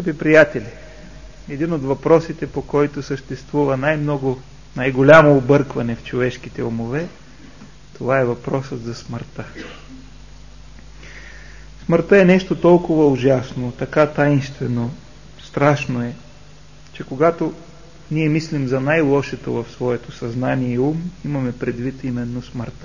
Скъпи приятели, един от въпросите, по който съществува най-голямо объркване в човешките умове, това е въпросът за смъртта. Смъртта е нещо толкова ужасно, така таинствено, страшно е, че когато ние мислим за най-лошото в своето съзнание и ум, имаме предвид именно смъртта.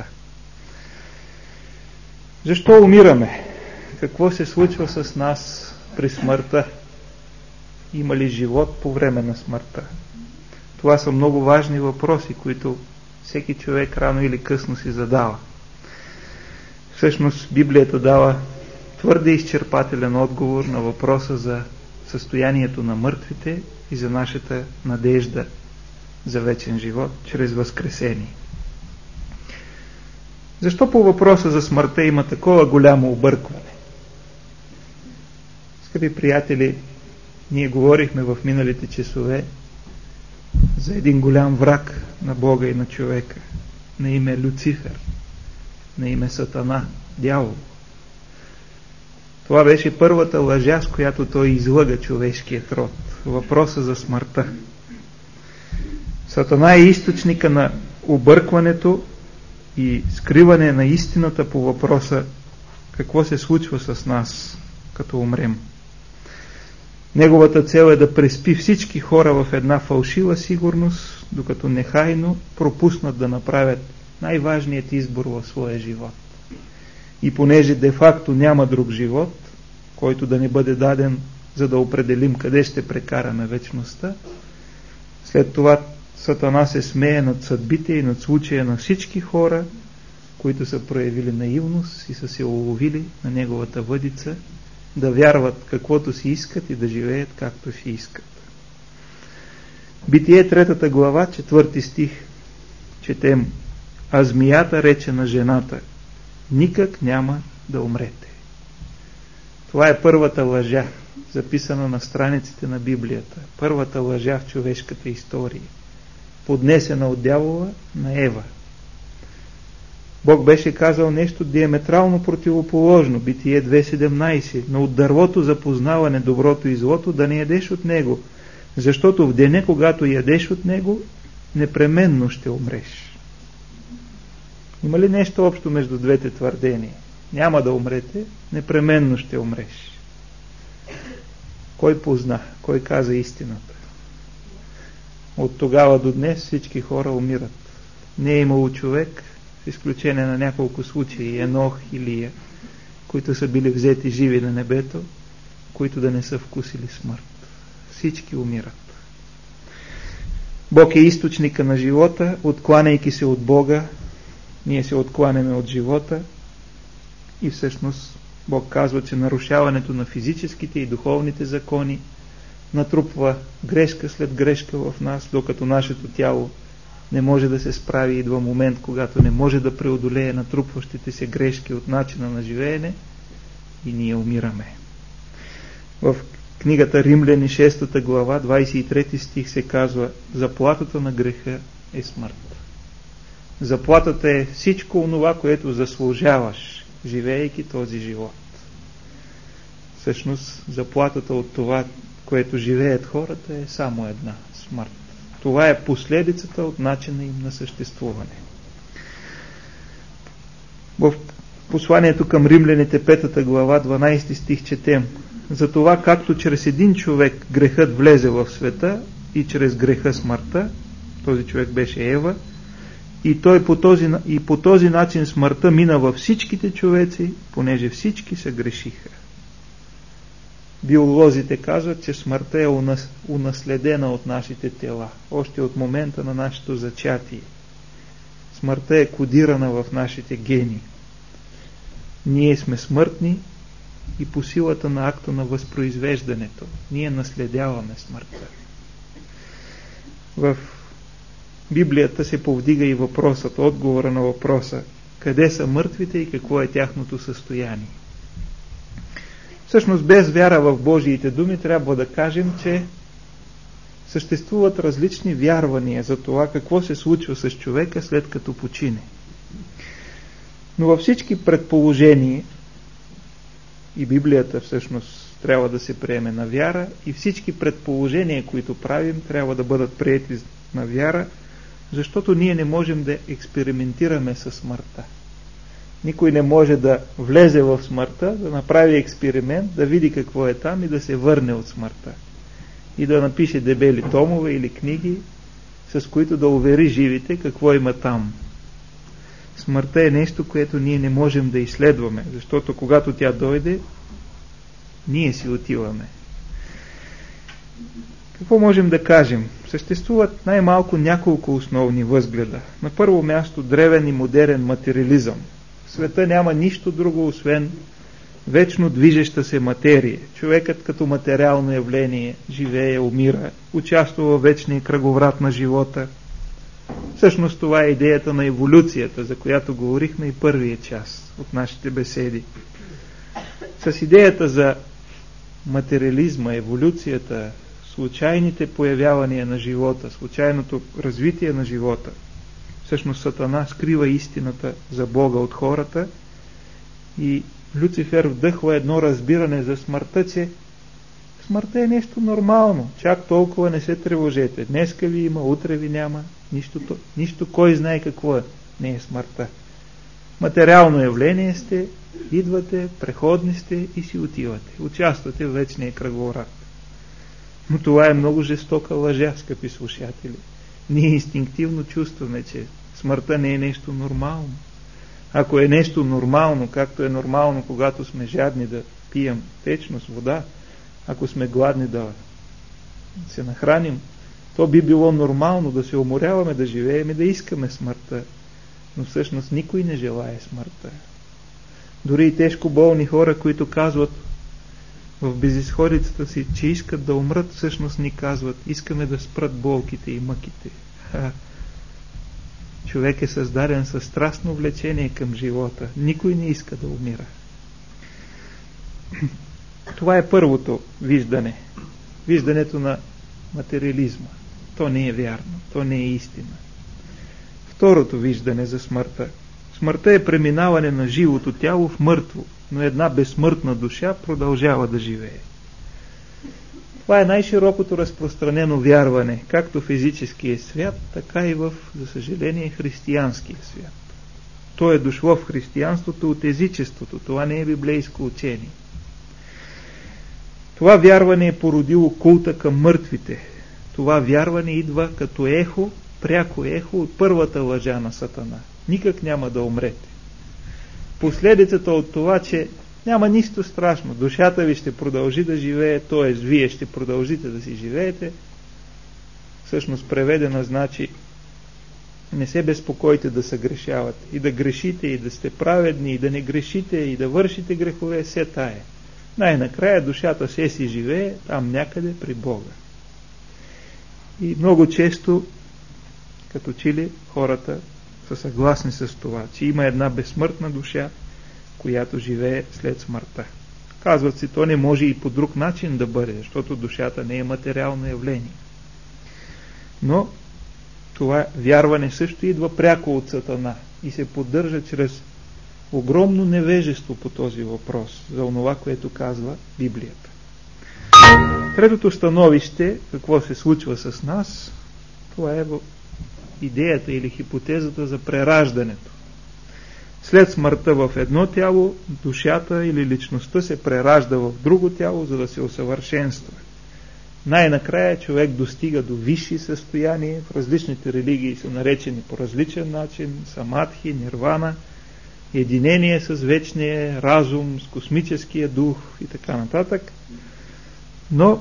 Защо умираме? Какво се случва с нас при смъртта? Има ли живот по време на смъртта? Това са много важни въпроси, които всеки човек рано или късно си задава. Всъщност Библията дава твърде изчерпателен отговор на въпроса за състоянието на мъртвите и за нашата надежда за вечен живот чрез възкресение. Защо по въпроса за смъртта има такова голямо объркване? Скъпи приятели, ние говорихме в миналите часове за един голям враг на Бога и на човека, на име Люцифер, на име Сатана, дявол. Това беше първата лъжа, с която той излъга човешкият род. Въпроса за смъртта. Сатана е източника на объркването и скриване на истината по въпроса какво се случва с нас, като умрем. Неговата цел е да преспи всички хора в една фалшива сигурност, докато нехайно пропуснат да направят най-важният избор в своя живот. И понеже де-факто няма друг живот, който да ни бъде даден, за да определим къде ще прекараме вечността, след това Сатана се смее над съдбите и над случая на всички хора, които са проявили наивност и са се уловили на неговата въдица, да вярват каквото си искат и да живеят както си искат. Битие 3 глава, 4 стих, четем: а змията рече на жената: никак няма да умрете. Това е първата лъжа, записана на страниците на Библията. Първата лъжа в човешката история, поднесена от дявола на Ева. Бог беше казал нещо диаметрално противоположно. Битие 2.17: но от дървото за познаване доброто и злото да не ядеш от него, защото в деня, когато ядеш от него, непременно ще умреш. Има ли нещо общо между двете твърдения? Няма да умрете, непременно ще умреш. Кой позна? Кой каза истината? От тогава до днес всички хора умират. Не е имало човек, с изключение на няколко случаи, Енох и Илия, които са били взети живи на небето, които да не са вкусили смърт. Всички умират. Бог е източника на живота. Откланяйки се от Бога, ние се откланяме от живота и всъщност Бог казва, че нарушаването на физическите и духовните закони натрупва грешка след грешка в нас, докато нашето тяло не може да се справи. Идва момент, когато не може да преодолее натрупващите се грешки от начина на живеене и ние умираме. В книгата Римляни 6 глава 23 стих се казва: заплатата на греха е смърт. Заплатата е всичко онова, което заслужаваш, живеейки този живот. Всъщност заплатата от това, което живеят хората, е само една – смърт. Това е последицата от начина им на съществуване. В посланието към римляните 5 глава 12 стих четем: затова както чрез един човек грехът влезе в света и чрез греха смъртта, този човек беше Ева, и по този начин смъртта мина във всичките човеци, понеже всички се грешиха. Биолозите казват, че смъртта е унаследена от нашите тела, още от момента на нашето зачатие. Смъртта е кодирана в нашите гени. Ние сме смъртни и по силата на акта на възпроизвеждането ние наследяваме смъртта. В Библията се повдига и въпросът, отговора на въпроса: къде са мъртвите и какво е тяхното състояние? Всъщност, без вяра в Божиите думи, трябва да кажем, че съществуват различни вярвания за това какво се случва с човека след като почине. Но във всички предположения, и Библията всъщност трябва да се приеме на вяра и всички предположения, които правим, трябва да бъдат приети на вяра, защото ние не можем да експериментираме със смъртта. Никой не може да влезе в смъртта, да направи експеримент, да види какво е там и да се върне от смъртта. И да напише дебели томове или книги, с които да увери живите какво има там. Смъртта е нещо, което ние не можем да изследваме, защото когато тя дойде, ние си отиваме. Какво можем да кажем? Съществуват най-малко няколко основни възгледа. На първо място древен и модерен материализъм. В света няма нищо друго, освен вечно движеща се материя. Човекът като материално явление живее, умира, участва във вечния кръговрат на живота. Всъщност това е идеята на еволюцията, за която говорихме и първия час от нашите беседи. С идеята за материализма, еволюцията, случайните появявания на живота, случайното развитие на живота, всъщност Сатана скрива истината за Бога от хората и Люцифер вдъхва едно разбиране за смъртта, че смъртта е нещо нормално, чак толкова не се тревожете. Днеска ви има, утре ви няма, нищо кой знае какво е, не е смъртта. Материално явление сте, идвате, преходни сте и си отивате. Участвате в вечния кръговорад. Но това е много жестока лъжа, скъпи слушатели. Ние инстинктивно чувстваме, че смъртта не е нещо нормално. Ако е нещо нормално, както е нормално, когато сме жадни да пием течност, вода, ако сме гладни да се нахраним, то би било нормално да се уморяваме, да живеем и да искаме смъртта. Но всъщност никой не желае смъртта. Дори и тежко болни хора, които казват в безизходицата си, че искат да умрат, всъщност ни казват, искаме да спрат болките и мъките. Човек е създаден със страстно влечение към живота. Никой не иска да умира. Това е първото виждане. Виждането на материализма. То не е вярно. То не е истина. Второто виждане за смъртта. Смъртта е преминаване на живото тяло в мъртво, но една безсмъртна душа продължава да живее. Това е най-широкото разпространено вярване, както в физическия свят, така и в, за съжаление, християнския свят. То е дошло в християнството от езичеството, това не е библейско учение. Това вярване е породило култа към мъртвите. Това вярване идва като ехо, пряко ехо от първата лъжа на Сатана. Никак няма да умрете. Последицата от това, че няма нищо страшно, душата ви ще продължи да живее, т.е. вие ще продължите да си живеете, всъщност преведена значи не се безпокойте да съгрешавате, и да грешите, и да сте праведни, и да не грешите, и да вършите грехове, все тая. Най-накрая душата се си живее там някъде при Бога. И много често, като че ли хората са съгласни с това, че има една безсмъртна душа, която живее след смъртта. Казват си, то не може и по друг начин да бъде, защото душата не е материално явление. Но това вярване също идва пряко от Сатана и се поддържа чрез огромно невежество по този въпрос, за онова, което казва Библията. Третото становище, какво се случва с нас, това е идеята или хипотезата за прераждането. След смъртта в едно тяло, душата или личността се преражда в друго тяло, за да се усъвършенства. Най-накрая човек достига до висши състояния, в различните религии са наречени по различен начин, самадхи, нирвана, единение с вечния разум, с космическия дух и така нататък. Но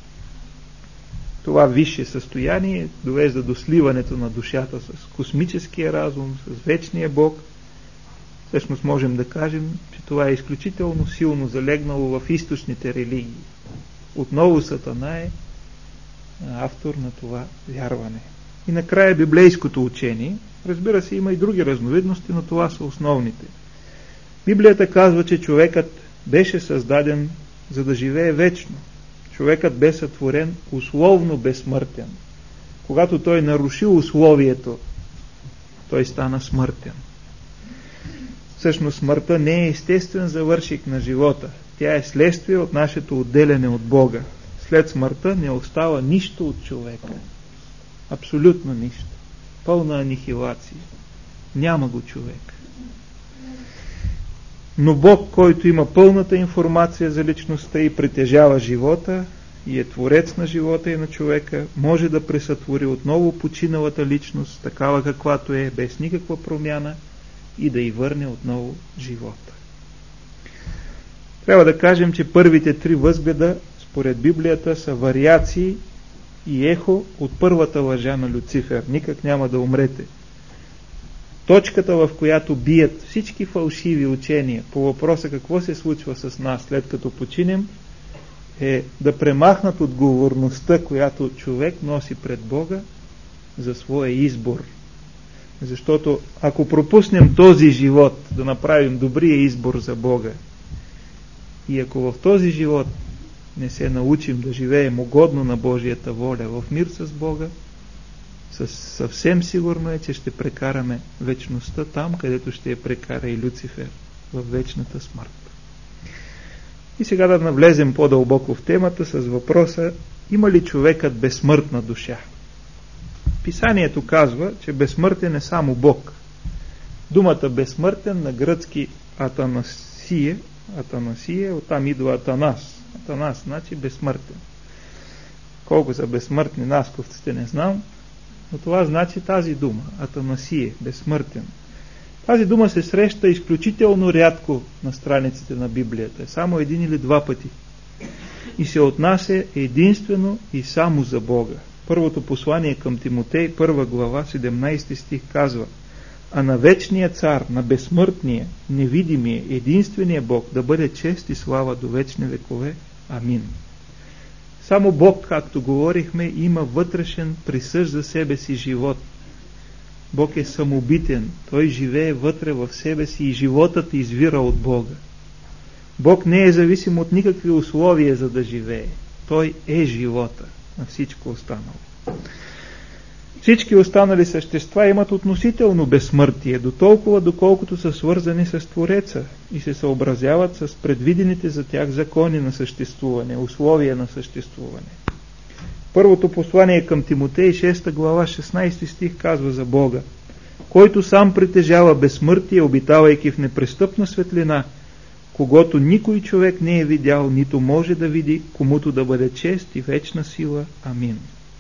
това висше състояние довежда до сливането на душата с космическия разум, с вечния Бог. Всъщност можем да кажем, че това е изключително силно залегнало в източните религии. Отново Сатана е автор на това вярване. И накрая библейското учение. Разбира се, има и други разновидности, но това са основните. Библията казва, че човекът беше създаден за да живее вечно. Човекът бе сътворен условно безсмъртен. Когато той наруши условието, той стана смъртен. Всъщност смъртта не е естествен завършик на живота. Тя е следствие от нашето отделяне от Бога. След смъртта не остава нищо от човека. Абсолютно нищо. Пълна анихилация. Няма го човек. Но Бог, който има пълната информация за личността и притежава живота, и е творец на живота и на човека, може да пресътвори отново починалата личност, такава каквато е, без никаква промяна, и да й върне отново живота. Трябва да кажем, че първите 3 възгледа, според Библията, са вариации и ехо от първата лъжа на Люцифер. Никак няма да умрете. Точката, в която бият всички фалшиви учения по въпроса какво се случва с нас след като починем, е да премахнат отговорността, която човек носи пред Бога за своя избор. Защото ако пропуснем този живот да направим добрия избор за Бога и ако в този живот не се научим да живеем угодно на Божията воля в мир с Бога, съвсем сигурно е, че ще прекараме вечността там, където ще я прекара и Люцифер, в вечната смърт. И сега да навлезем по-дълбоко в темата с въпроса: има ли човекът безсмъртна душа? Писанието казва, че безсмъртен е само Бог. Думата безсмъртен на гръцки атанасие, оттам идва Атанас. Атанас значи безсмъртен. Колко са безсмъртни насковците не знам, но това значи тази дума, Атанасие, безсмъртен. Тази дума се среща изключително рядко на страниците на Библията, само 1 или 2 пъти. И се отнася единствено и само за Бога. Първото послание към Тимотей, 1 глава, 17 стих казва: а на вечния цар, на безсмъртния, невидимия, единствения Бог да бъде чест и слава до вечни векове. Амин. Само Бог, както говорихме, има вътрешен присъщ за себе си живот. Бог е самобитен, Той живее вътре в себе си и животът извира от Бога. Бог не е зависим от никакви условия, за да живее. Той е живота на всичко останало. Всички останали същества имат относително безсмъртие, дотолкова доколкото са свързани с Твореца и се съобразяват с предвидените за тях закони на съществуване, условия на съществуване. Първото послание към Тимотей, 6 глава, 16 стих казва за Бога: който сам притежава безсмъртие, обитавайки в непрестъпна светлина, когото никой човек не е видял, нито може да види, комуто да бъде чест и вечна сила. Амин.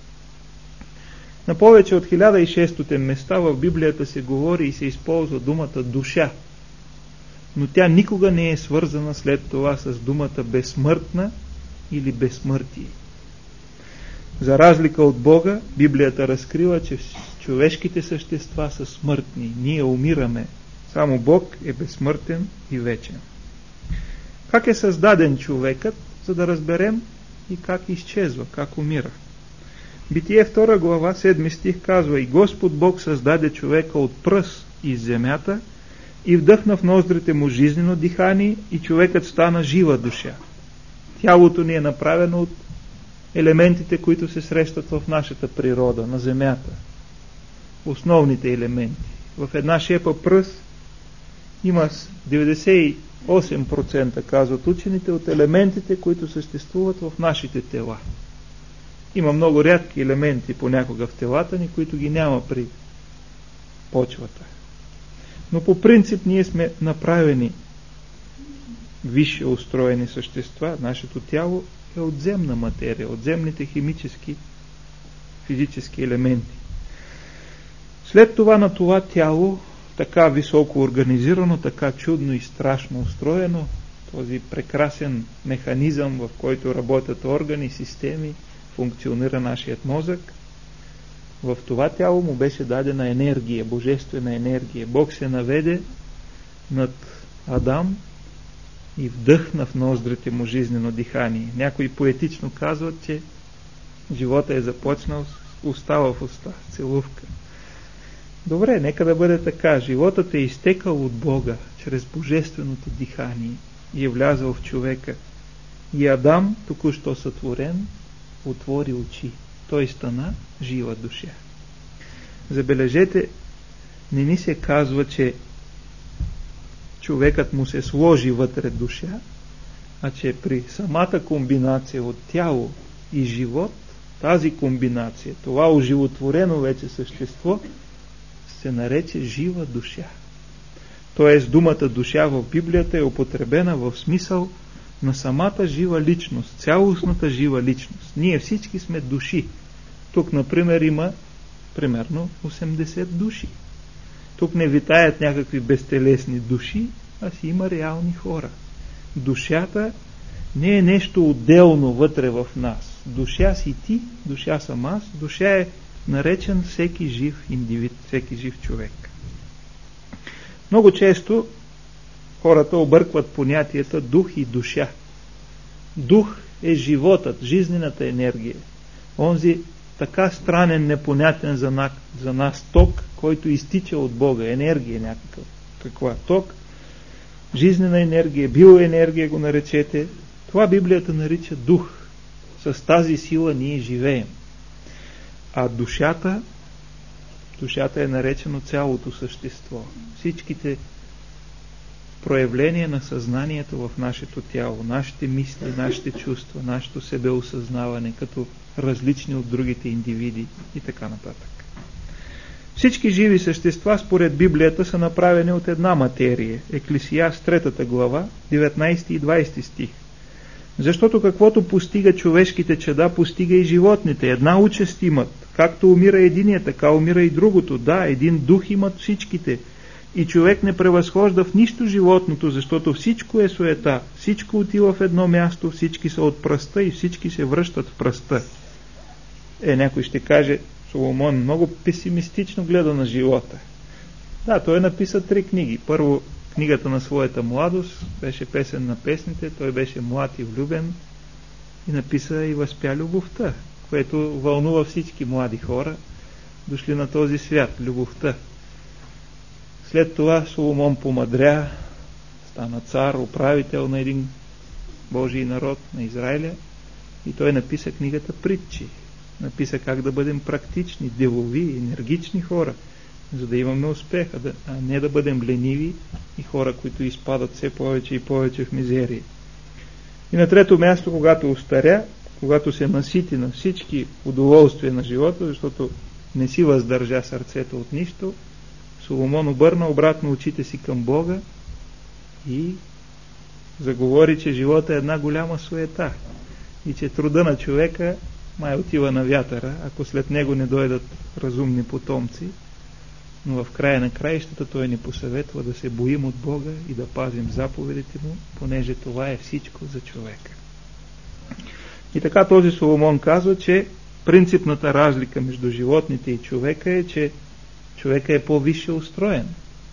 На повече от 1600 места в Библията се говори и се използва думата душа, но тя никога не е свързана след това с думата безсмъртна или безсмъртие. За разлика от Бога, Библията разкрива, че човешките същества са смъртни. Ние умираме. Само Бог е безсмъртен и вечен. Как е създаден човекът, за да разберем и как изчезва, как умира? Битие 2 глава, 7 стих казва: и Господ Бог създаде човека от пръст из земята и вдъхна в ноздрите му жизнено дихание и човекът стана жива душа. Тялото ни е направено от елементите, които се срещат в нашата природа, на земята. Основните елементи. В една шепа пръст има 98%, казват учените, от елементите, които съществуват в нашите тела. Има много рядки елементи понякога в телата ни, които ги няма при почвата. Но по принцип ние сме направени висше устроени същества. Нашето тяло е от земна материя, от земните химически, физически елементи. След това на това тяло, така високо организирано, така чудно и страшно устроено, този прекрасен механизъм, в който работят органи, системи, функционира нашият мозък, в това тяло му беше дадена енергия, божествена енергия. Бог се наведе над Адам и вдъхна в ноздрите му жизнено дихание. Някои поетично казват, че живота е започнал с уста в уста, целувка. Добре, нека да бъде така. Животът е изтекал от Бога чрез божественото дихание и е влязъл в човека. И Адам, току-що сътворен, отвори очи. Той стана жива душа. Забележете, не ни се казва, че човекът му се сложи вътре душа, а че при самата комбинация от тяло и живот, тази комбинация, това оживотворено вече същество, се нарече жива душа. Тоест думата душа в Библията е употребена в смисъл на самата жива личност, цялостната жива личност. Ние всички сме души. Тук, например, има примерно 80 души. Тук не витаят някакви безтелесни души, а си има реални хора. Душата не е нещо отделно вътре в нас. Душа си ти, душа съм аз, душа е наречен всеки жив индивид, всеки жив човек. Много често хората объркват понятията дух и душа. Дух е животът, жизнената енергия. Онзи така странен, непонятен за нас ток, който изтича от Бога, енергия някаква. Каква ток? Жизнена енергия, биоенергия го наречете. Това Библията нарича дух. С тази сила ние живеем. А душата е наречено цялото същество. Всичките проявления на съзнанието в нашето тяло, нашите мисли, нашите чувства, нашето себеосъзнаване като различни от другите индивиди и така нататък. Всички живи същества според Библията са направени от една материя. Еклесиаст 3 глава, 19 и 20 стих. Защото каквото постига човешките чада, постига и животните. Една участ имат. Както умира единият, така умира и другото. Да, един дух имат всичките. И човек не превъзхожда в нищо животното, защото всичко е суета. Всичко отива в едно място, всички са от пръста и всички се връщат в пръста. Някой ще каже, Соломон много песимистично гледа на живота. Да, той написа 3 книги. Първо, книгата на своята младост, беше песен на песните, той беше млад и влюбен и написа и възпя любовта, което вълнува всички млади хора, дошли на този свят, любовта. След това Соломон помъдря, стана цар, управител на един Божий народ, на Израиля, и той написа книгата Притчи. Написа как да бъдем практични, делови, енергични хора, за да имаме успех, а не да бъдем лениви и хора, които изпадат все повече и повече в мизерия. И на трето място, когато устаря, когато се насити на всички удоволствия на живота, защото не си въздържа сърцето от нищо, Соломон обърна обратно очите си към Бога и заговори, че живота е една голяма суета и че труда на човека май отива на вятъра, ако след него не дойдат разумни потомци, но в края на краищата той ни посъветва да се боим от Бога и да пазим заповедите му, понеже това е всичко за човека. И така този Соломон казва, че принципната разлика между животните и човека е, че човека е по-висше устроен.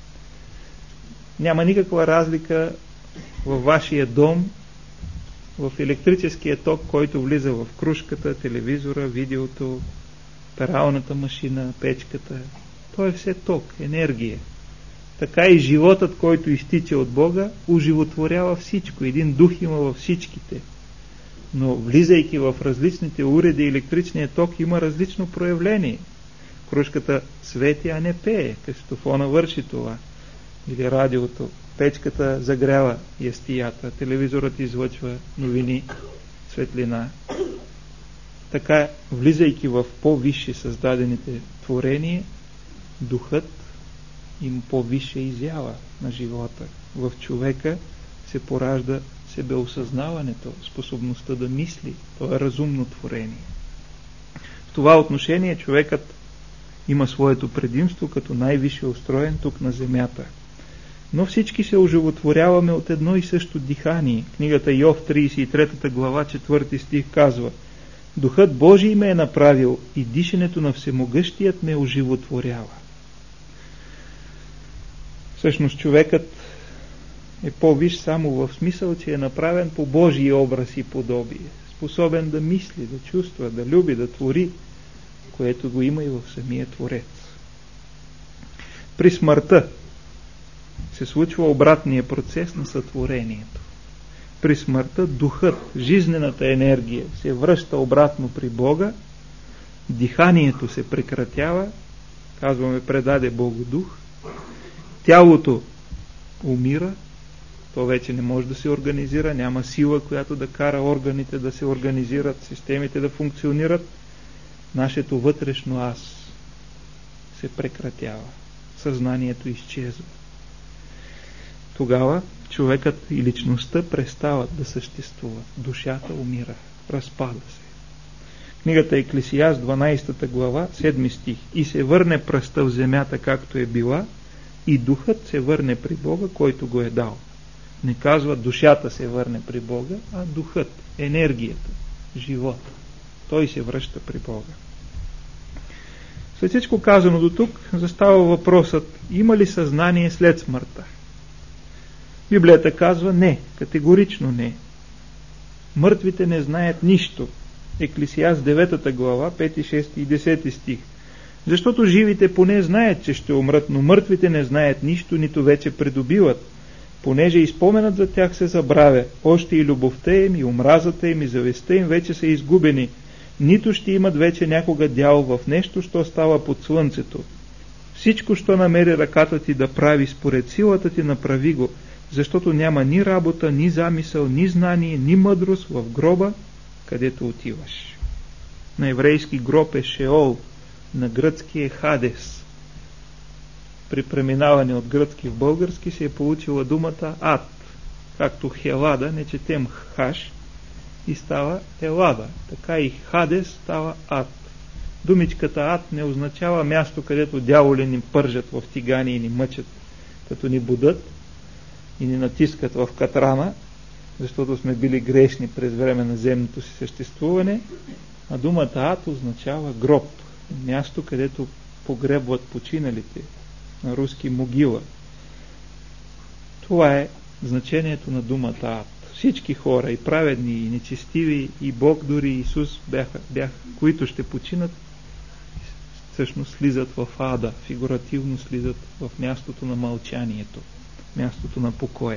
Няма никаква разлика във вашия дом, в електрическия ток, който влиза в кружката, телевизора, видеото, пералната машина, печката. То е все ток, енергия. Така и животът, който изтича от Бога, оживотворява всичко. Един дух има във всичките. Но влизайки в различните уреди, електричният ток има различно проявление. Кружката свети, а не пее. Кастофона върши това. Или радиото. Печката загрява ястията. Телевизорът излъчва новини, светлина. Така, влизайки в по-висше създадените творения, духът им по-висша изява на живота. В човека се поражда себеосъзнаването, способността да мисли. То е разумно творение. В това отношение човекът има своето предимство като най-висше устроен тук на земята. Но всички се оживотворяваме от едно и също дихание. Книгата Йов 33 глава 4 стих казва: Духът Божий ме е направил и дишането на Всемогъщият ме оживотворява. Всъщност човекът е по-висш само в смисъл, че е направен по Божий образ и подобие. Способен да мисли, да чувства, да люби, да твори, което го има и в самия Творец. При смъртта се случва обратния процес на сътворението. При смъртта духът, жизнената енергия се връща обратно при Бога, диханието се прекратява, казваме предаде Богодух, тялото умира То вече не може да се организира, няма сила, която да кара органите да се организират, системите да функционират. Нашето вътрешно аз се прекратява. Съзнанието изчезва. Тогава човекът и личността престават да съществуват. Душата умира, разпада се. Книгата Еклесиаст, 12 глава, 7 стих. И се върне пръста в земята, както е била, и духът се върне при Бога, който го е дал. Не казва душата се върне при Бога, а духът, енергията, живота. Той се връща при Бога. След всичко казано до тук, застава въпросът, има ли съзнание след смъртта? Библията казва не, категорично не. Мъртвите не знаят нищо. Еклесиаст 9 глава, 5, 6 и 10 стих. Защото живите поне знаят, че ще умрат, но мъртвите не знаят нищо, нито вече придобиват. Понеже и споменът за тях се забравя, още и любовта им, и омразата им, и завистта им вече са изгубени. Нито ще имат вече някога дял в нещо, що става под слънцето. Всичко, що намери ръката ти да прави според силата ти, направи го, защото няма ни работа, ни замисъл, ни знание, ни мъдрост в гроба, където отиваш. На еврейски гроб е Шеол, на гръцки е Хадес. При преминаване от гръцки в български се е получила думата ад, както Хелада, не четем Хаш, и става Елада. Така и Хадес става ад. Думичката ад не означава място, където дяволи ни пържат в тигани и ни мъчат, като ни будат и ни натискат в катрана, защото сме били грешни през време на земното си съществуване, а думата ад означава гроб, място, където погребват починалите, на руски могила. Това е значението на думата ад. Всички хора, и праведни, и нечестиви, и Бог, дори Исус бяха, които ще починат, всъщност слизат в ада, фигуративно слизат в мястото на мълчанието, мястото на покоя.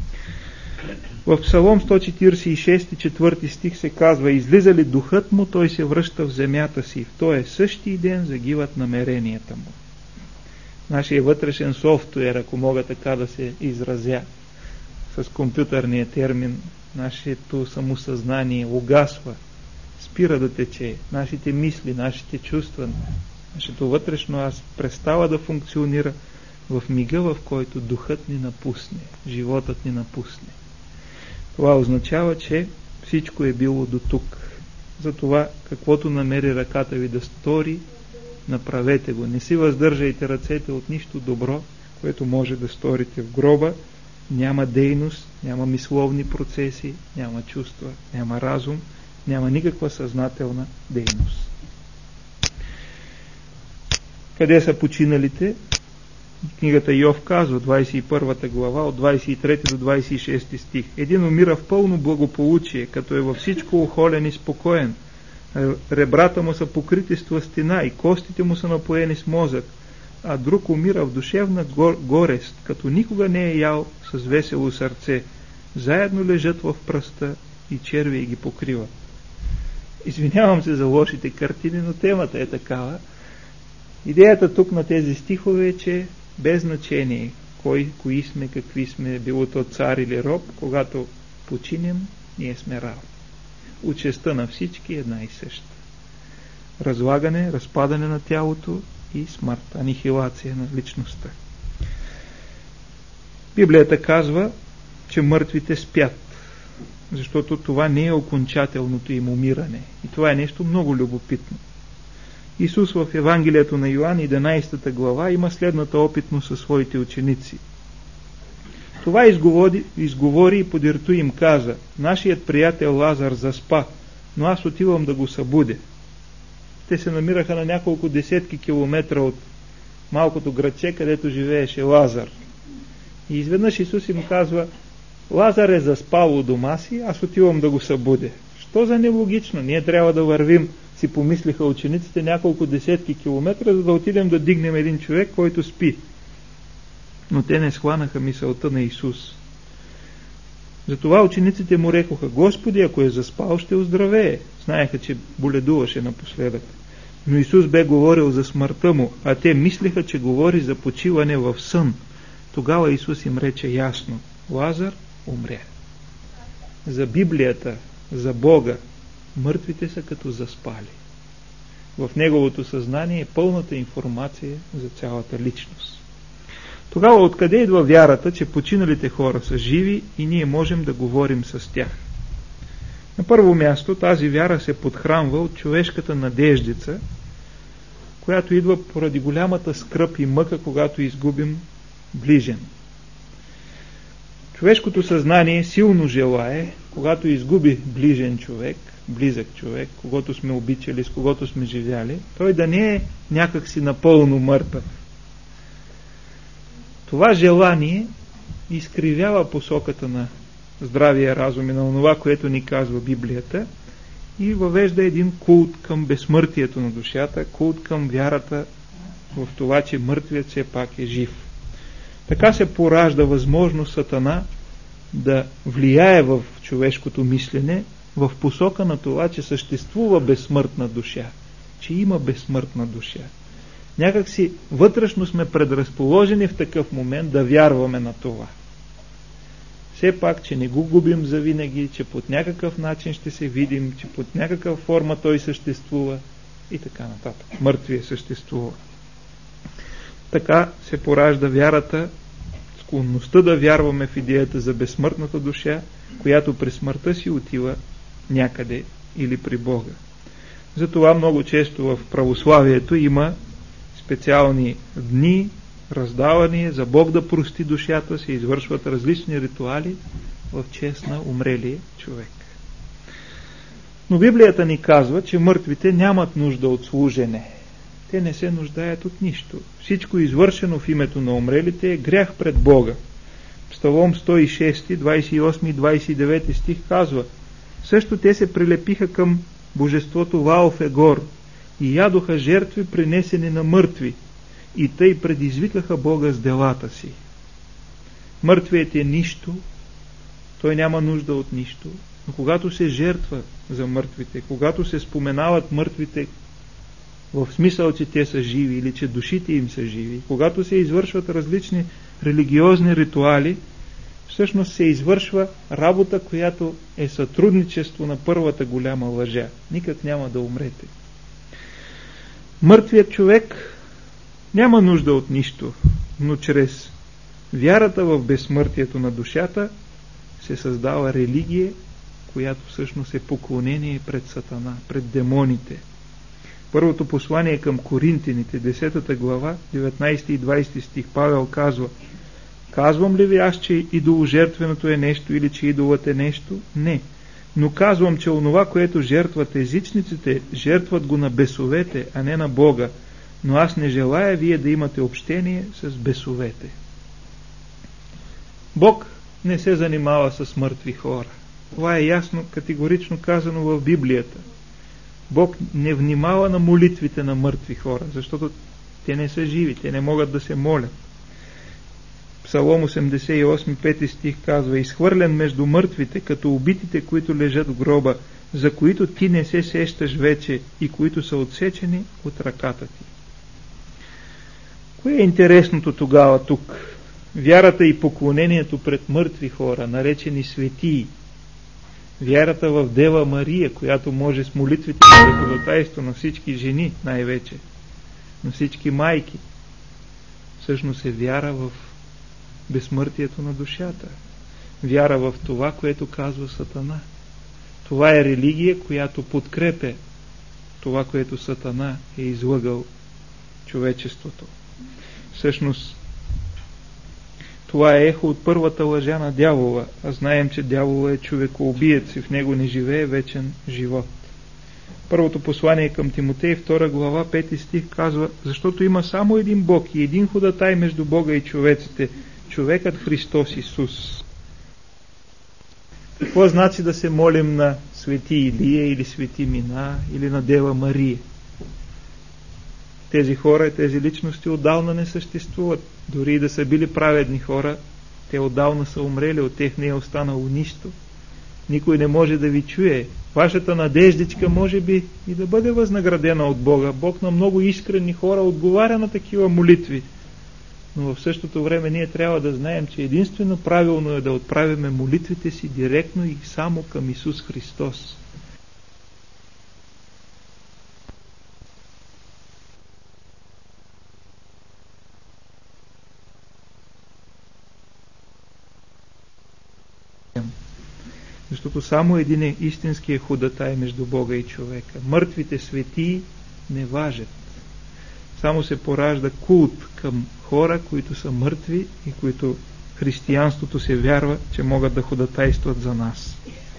В Псалом 146, 4 стих се казва: излиза ли духът му, той се връща в земята си. В този същия ден загиват намеренията му. Нашия вътрешен софтуер, ако мога така да се изразя с компютърния термин, нашето самосъзнание угасва, спира да тече. Нашите мисли, нашите чувства, нашето вътрешно аз престава да функционира в мига, в който духът ни напусне, животът ни напусне. Това означава, че всичко е било до тук. Затова, каквото намери ръката ви да стори, направете го. Не си въздържайте ръцете от нищо добро, което може да сторите в гроба. Няма дейност, няма мисловни процеси, няма чувства, няма разум, няма никаква съзнателна дейност. Къде са починалите? Книгата Йов казва, 21 глава, от 23 до 26 стих. Един умира в пълно благополучие, като е във всичко охолен и спокоен. Ребрата му са покрити с тлъстина и костите му са напоени с мозък, а друг умира в душевна горест, като никога не е ял с весело сърце. Заедно лежат в пръста и черви ги покриват. Извинявам се за лошите картини, но темата е такава. Идеята тук на тези стихове е, че без значение кои сме, какви сме, било то цар или роб, когато починем, ние сме равни. Участта на всички е една и съща. Разлагане, разпадане на тялото и смърт, анихилация на личността. Библията казва, че мъртвите спят, защото това не е окончателното им умиране. И това е нещо много любопитно. Исус в Евангелието на Йоан, 11 глава, има следната опитност със своите ученици. Това изговори и подирто им каза: нашият приятел Лазар заспа, но аз отивам да го събудя. Те се намираха на няколко десетки километра от малкото градче, където живееше Лазар. И изведнъж Исус им казва: Лазар е заспал у дома си, аз отивам да го събудя. Що за нелогично? Ние трябва да вървим, си помислиха учениците, няколко десетки километра, за да отидем да дигнем един човек, който спи. Но те не схванаха мисълта на Исус. Затова учениците му рекоха: Господи, ако е заспал, ще оздравее. Знаеха, че боледуваше напоследък. Но Исус бе говорил за смъртта му, а те мислеха, че говори за почиване в сън. Тогава Исус им рече ясно: Лазар умря. За Библията, за Бога, мъртвите са като заспали. В неговото съзнание е пълната информация за цялата личност. Тогава откъде идва вярата, че починалите хора са живи и ние можем да говорим с тях? На първо място тази вяра се подхранва от човешката надеждица, която идва поради голямата скръб и мъка, когато изгубим ближен. Човешкото съзнание силно желае, когато изгуби ближен човек, близък човек, когото сме обичали, с когото сме живяли, той да не е някакси напълно мъртъв. Това желание изкривява посоката на здравия разум и на това, което ни казва Библията, и въвежда един култ към безсмъртието на душата, култ към вярата в това, че мъртвият все пак е жив. Така се поражда възможност Сатана да влияе в човешкото мислене в посока на това, че съществува безсмъртна душа, че има безсмъртна душа. Някак си вътрешно сме предразположени в такъв момент да вярваме на това. Все пак, че не го губим завинаги, че под някакъв начин ще се видим, че под някаква форма той съществува и така нататък. Мъртвия съществува. Така се поражда вярата, склонността да вярваме в идеята за безсмъртната душа, която при смъртта си отива някъде или при Бога. Затова много често в православието има специални дни, раздавания за Бог да прости душата, се извършват различни ритуали в чест на умрелия човек. Но Библията ни казва, че мъртвите нямат нужда от служене. Те не се нуждаят от нищо. Всичко извършено в името на умрелите е грях пред Бога. Псалом 106, 28 и 29 стих казва: също те се прилепиха към божеството Ваал-Фегор и ядоха жертви, принесени на мъртви, и тъй предизвикаха Бога с делата си. Мъртвият е нищо, той няма нужда от нищо, но когато се жертва за мъртвите, когато се споменават мъртвите в смисъл, че те са живи или че душите им са живи, когато се извършват различни религиозни ритуали, всъщност се извършва работа, която е сътрудничество на първата голяма лъжа. Никак няма да умрете. Мъртвият човек няма нужда от нищо, но чрез вярата в безсмъртието на душата се създава религия, която всъщност е поклонение пред Сатана, пред демоните. Първото послание към Коринтяните, 10 глава, 19 и 20 стих, Павел казва: казвам ли ви аз, че идоложертвеното е нещо или че идолът е нещо? Не. Но казвам, че онова, което жертват езичниците, жертват го на бесовете, а не на Бога. Но аз не желая вие да имате общение с бесовете. Бог не се занимава с мъртви хора. Това е ясно, категорично казано в Библията. Бог не внимава на молитвите на мъртви хора, защото те не са живи, те не могат да се молят. Псалом 88, 5 стих казва: изхвърлен между мъртвите, като убитите, които лежат в гроба, за които ти не се сещаш вече и които са отсечени от ръката ти. Кое е интересното тогава тук? Вярата и поклонението пред мъртви хора, наречени светии. Вярата в Дева Мария, която може с молитвите за ходатайство на всички жени, най-вече, на всички майки, всъщност е вяра в безсмъртието на душата. Вяра в това, което казва Сатана. Това е религия, която подкрепя това, което Сатана е излъгал човечеството. Всъщност, това е ехо от първата лъжа на дявола, а знаем, че дявола е човекоубиец и в него не живее вечен живот. Първото послание към Тимотей, 2 глава, 5 стих казва: защото има само един Бог и един ходатай между Бога и човеците, човекът Христос Исус. Какво значи да се молим на свети Илия или свети Мина или на Дева Мария? Тези хора, тези личности отдавна не съществуват. Дори и да са били праведни хора, те отдавна са умрели, от тях не е останало нищо. Никой не може да ви чуе. Вашата надеждичка може би и да бъде възнаградена от Бога. Бог на много искрени хора отговаря на такива молитви. Но в същото време ние трябва да знаем, че единствено правилно е да отправяме молитвите си директно и само към Исус Христос. Защото само един е истинският ходатай между Бога и човека. Мъртвите светии не важат. Само се поражда култ към хора, които са мъртви и които християнството се вярва, че могат да ходатайстват за нас.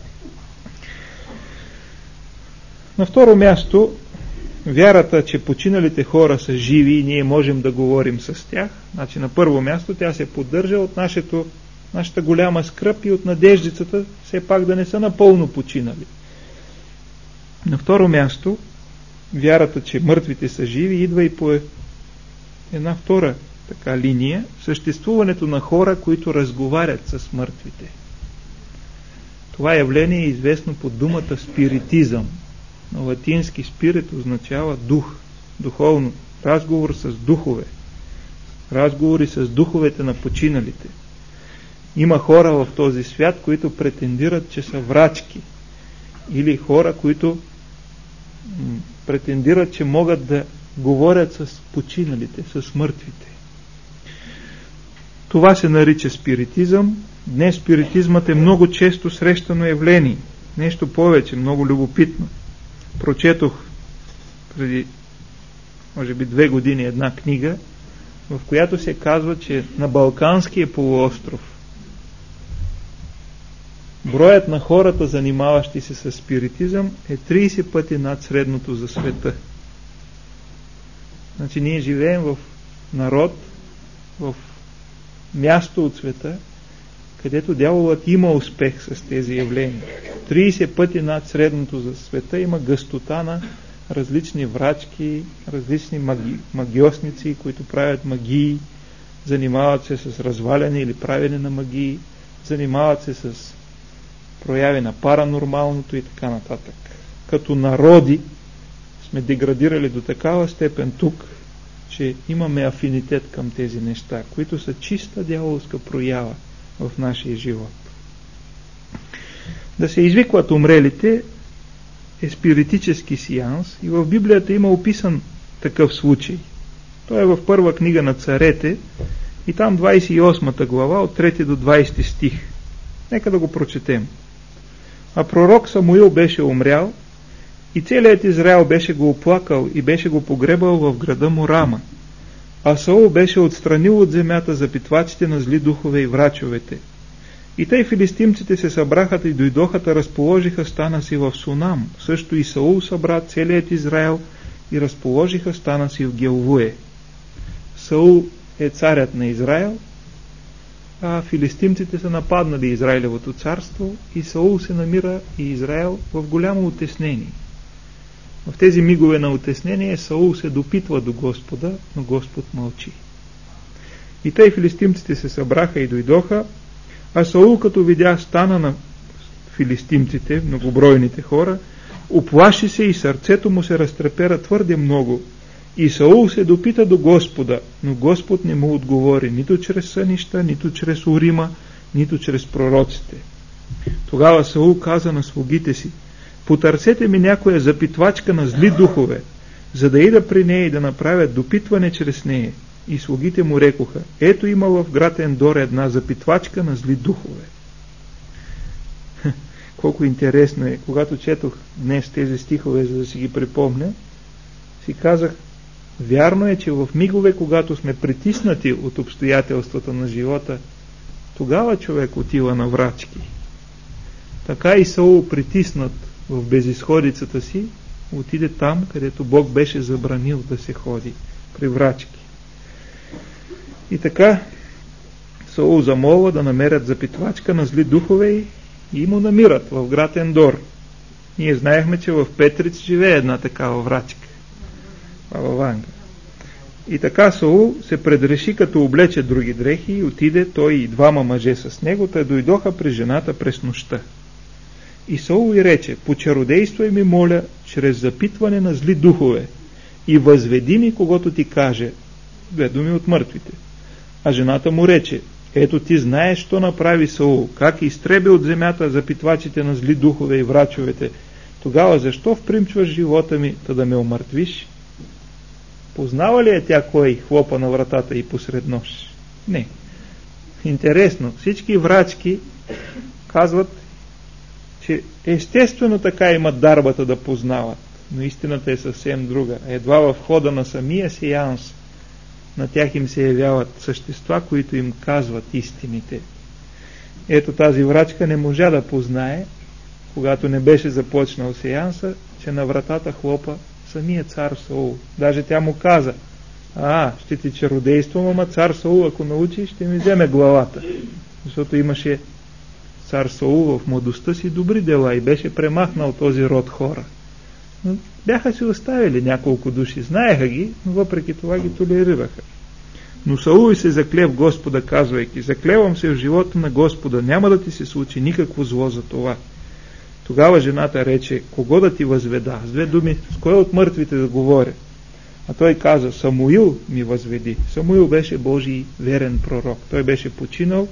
На второ място, вярата, че починалите хора са живи и ние можем да говорим с тях. Значи на първо място тя се поддържа от нашата голяма скръб и от надеждицата все пак да не са напълно починали. На второ място, вярата, че мъртвите са живи, идва и по една втора така линия, съществуването на хора, които разговарят с мъртвите. Това явление е известно под думата спиритизъм. На латински спирит означава дух, духовно, разговор с духове, разговори с духовете на починалите. Има хора в този свят, които претендират, че са врачки, или хора, които претендират, че могат да говорят с починалите, с мъртвите. Това се нарича спиритизъм. Днес спиритизмът е много често срещано явление. Нещо повече, много любопитно. Прочетох преди, може би 2 години една книга, в която се казва, че на Балканския полуостров броят на хората, занимаващи се с спиритизъм, е 30 пъти над средното за света. Значи ние живеем в народ, в място от света, където дяволът има успех с тези явления. 30 пъти над средното за света има гъстота на различни врачки, различни магиосници, които правят магии, занимават се с разваляне или правене на магии, занимават се с прояви на паранормалното и така нататък. Като народи сме деградирали до такава степен тук, че имаме афинитет към тези неща, които са чиста дяволска проява в нашия живот. Да се извикват умрелите е спиритически сеанс и в Библията има описан такъв случай. Той е в първа книга на Царете и там 28 глава от 3 до 20 стих. Нека да го прочетем. А пророк Самуил беше умрял и целият Израел беше го оплакал и беше го погребал в града му Рама. А Саул беше отстранил от земята запитвачите на зли духове и врачовете. И тъй филистимците се събраха и дойдоха да разположиха стана си в Сунам. Също и Саул събра целият Израел и разположиха стана си в Гилвуе. Саул е царят на Израел, а филистимците са нападнали Израилевото царство и Саул се намира и Израел в голямо утеснение. В тези мигове на утеснение Саул се допитва до Господа, но Господ мълчи. И тъй филистимците се събраха и дойдоха, а Саул, като видя стана на филистимците, многобройните хора, уплаши се и сърцето му се разтрепера твърде много. И Саул се допита до Господа, но Господ не му отговори нито чрез сънища, нито чрез Урима, нито чрез пророците. Тогава Саул каза на слугите си: потърсете ми някоя запитвачка на зли духове, за да ида при нея и да направят допитване чрез нея. И слугите му рекоха: ето има в град Ендор една запитвачка на зли духове. Колко интересно е, когато четох днес тези стихове, за да си ги припомня, си казах: вярно е, че в мигове, когато сме притиснати от обстоятелствата на живота, тогава човек отива на врачки. Така и Саул, притиснат в безизходицата си, отиде там, където Бог беше забранил да се ходи, при врачки. И така Саул замолва да намерят запитвачка на зли духове и му намират в град Ендор. Ние знаехме, че в Петриц живее една такава врачка. Ванга. И така Саул се предреши, като облече други дрехи, и отиде той и 2 мъже с него, те дойдоха при жената през нощта. И Саул й рече: почародействай ми, моля, чрез запитване на зли духове, и възведи ми, когато ти каже, 2 думи от мъртвите, А жената му рече: ето ти знаеш, що направи Саул, как изтреби от земята запитвачите на зли духове и врачовете. Тогава защо впримчваш живота ми, та да ме омъртвиш? Познава ли е тя кой хлопа на вратата и посред нощ? Не. Интересно, всички врачки казват, че естествено така имат дарбата да познават, но истината е съвсем друга. Едва в хода на самия сеанс на тях им се явяват същества, които им казват истините. Ето тази врачка не можа да познае, когато не беше започнал сеанса, че на вратата хлопа самия цар Саул. Даже тя му каза: ще ти чародействам, ама цар Саул, ако научи, ще ми вземе главата. Защото имаше цар Саул в младостта си добри дела и беше премахнал този род хора. Но бяха си оставили няколко души, знаеха ги, но въпреки това ги толерираха. Но Саул се закле в Господа, казвайки: заклевам се в живота на Господа, няма да ти се случи никакво зло за това. Тогава жената рече: кого да ти възведа? С две думи, с кой от мъртвите да говоря? А той каза: Самуил ми възведи. Самуил беше Божий верен пророк. Той беше починал.